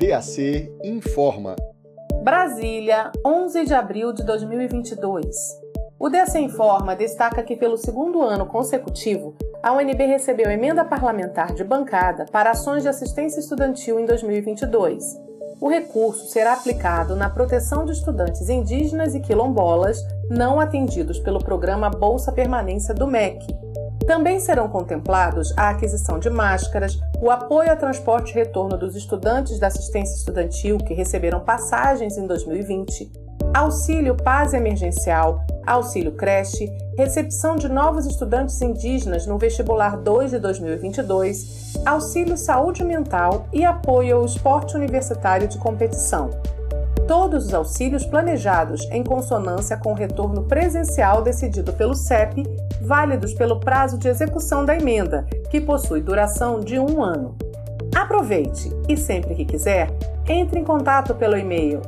DAC informa. Brasília, 11 de abril de 2022. O DAC Informa destaca que pelo segundo ano consecutivo, a UNB recebeu emenda parlamentar de bancada para ações de assistência estudantil em 2022. O recurso será aplicado na proteção de estudantes indígenas e quilombolas não atendidos pelo programa Bolsa Permanência do MEC. Também serão contemplados a aquisição de máscaras, o apoio a transporte e retorno dos estudantes da assistência estudantil que receberam passagens em 2020, auxílio paz emergencial, auxílio creche, recepção de novos estudantes indígenas no vestibular 2 de 2022, auxílio saúde mental e apoio ao esporte universitário de competição. Todos os auxílios planejados em consonância com o retorno presencial decidido pelo CEP, válidos pelo prazo de execução da emenda, que possui duração de 1 ano. Aproveite e, sempre que quiser, entre em contato pelo e-mail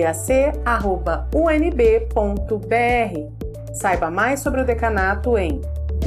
dac@unb.br. Saiba mais sobre o decanato em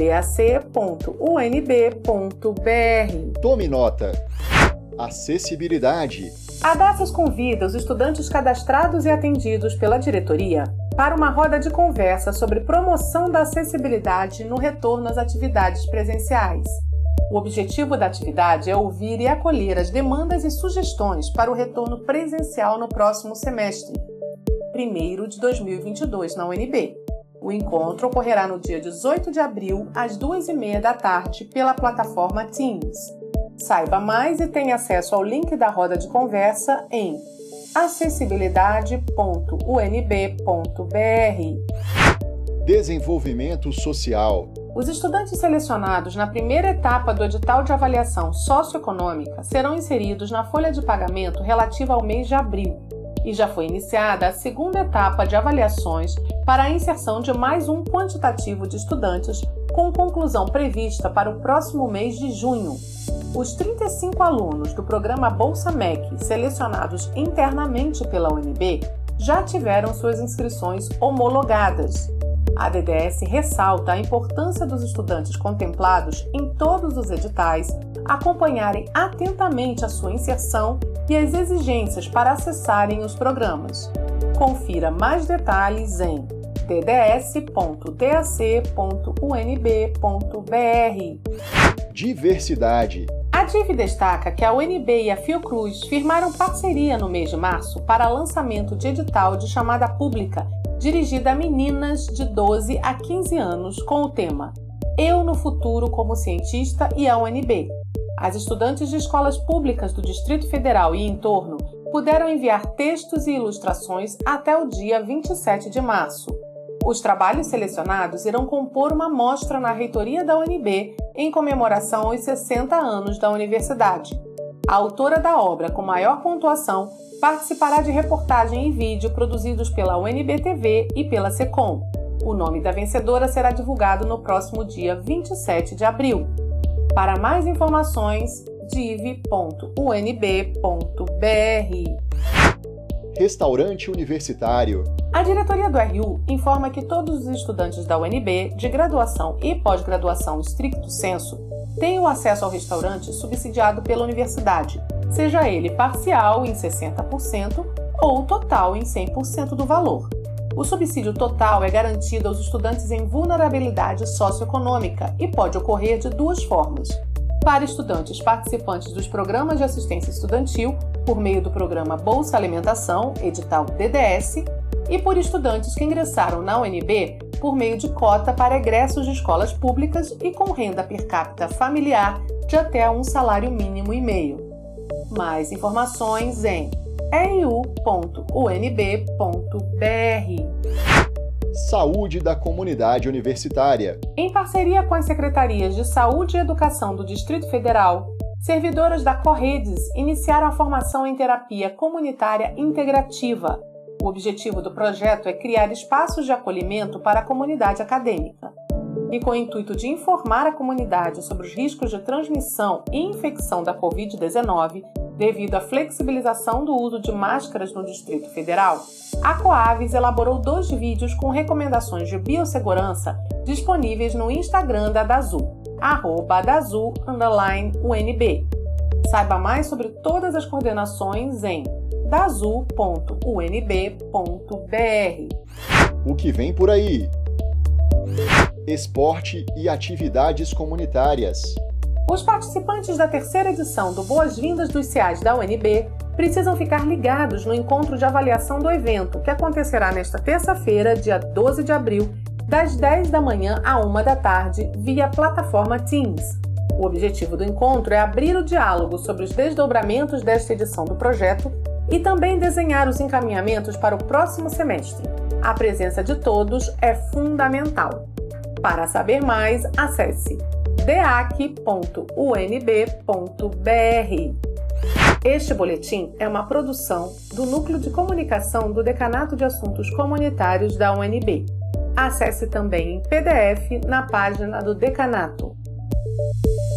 dac.unb.br. Tome nota. Acessibilidade. A DACES convida os estudantes cadastrados e atendidos pela diretoria para uma roda de conversa sobre promoção da acessibilidade no retorno às atividades presenciais. O objetivo da atividade é ouvir e acolher as demandas e sugestões para o retorno presencial no próximo semestre, 1º de 2022, na UNB. O encontro ocorrerá no dia 18 de abril, às 2h30 da tarde, pela plataforma Teams. Saiba mais e tenha acesso ao link da roda de conversa em acessibilidade.unb.br. Desenvolvimento social. Os estudantes selecionados na primeira etapa do edital de avaliação socioeconômica serão inseridos na folha de pagamento relativa ao mês de abril e já foi iniciada a segunda etapa de avaliações para a inserção de mais um quantitativo de estudantes com conclusão prevista para o próximo mês de junho. Os 35 alunos do programa Bolsa MEC, selecionados internamente pela UNB, já tiveram suas inscrições homologadas. A DDS ressalta a importância dos estudantes contemplados em todos os editais acompanharem atentamente a sua inserção e as exigências para acessarem os programas. Confira mais detalhes em dds.dac.unb.br. Diversidade. A DIV destaca que a UNB e a Fiocruz firmaram parceria no mês de março para lançamento de edital de chamada pública dirigida a meninas de 12 a 15 anos com o tema Eu no Futuro como Cientista e a UNB. As estudantes de escolas públicas do Distrito Federal e entorno puderam enviar textos e ilustrações até o dia 27 de março. Os trabalhos selecionados irão compor uma mostra na reitoria da UNB em comemoração aos 60 anos da universidade. A autora da obra com maior pontuação participará de reportagem e vídeo produzidos pela UNB-TV e pela SECOM. O nome da vencedora será divulgado no próximo dia 27 de abril. Para mais informações, div.unb.br. Restaurante universitário. A diretoria do RU informa que todos os estudantes da UNB, de graduação e pós-graduação stricto sensu, têm o acesso ao restaurante subsidiado pela universidade, seja ele parcial em 60% ou total em 100% do valor. O subsídio total é garantido aos estudantes em vulnerabilidade socioeconômica e pode ocorrer de duas formas. Para estudantes participantes dos programas de assistência estudantil, por meio do programa Bolsa Alimentação, edital DDS, e por estudantes que ingressaram na UNB por meio de cota para egressos de escolas públicas e com renda per capita familiar de até um salário mínimo e meio. Mais informações em eu.unb.br. Saúde da comunidade universitária. Em parceria com as Secretarias de Saúde e Educação do Distrito Federal, servidoras da Corredes iniciaram a formação em terapia comunitária integrativa. O objetivo do projeto é criar espaços de acolhimento para a comunidade acadêmica. E com o intuito de informar a comunidade sobre os riscos de transmissão e infecção da Covid-19, devido à flexibilização do uso de máscaras no Distrito Federal, a Coaves elaborou 2 vídeos com recomendações de biossegurança disponíveis no Instagram da DAZU, @DAZU_UNB. Saiba mais sobre todas as coordenações em dasu.unb.br. O que vem por aí? Esporte e atividades comunitárias. Os participantes da terceira edição do Boas-Vindas dos CEAs da UNB precisam ficar ligados no encontro de avaliação do evento, que acontecerá nesta terça-feira, dia 12 de abril, das 10 da manhã à 1 da tarde, via plataforma Teams. O objetivo do encontro é abrir o diálogo sobre os desdobramentos desta edição do projeto e também desenhar os encaminhamentos para o próximo semestre. A presença de todos é fundamental. Para saber mais, acesse deac.unb.br. Este boletim é uma produção do Núcleo de Comunicação do Decanato de Assuntos Comunitários da UNB. Acesse também em PDF na página do Decanato.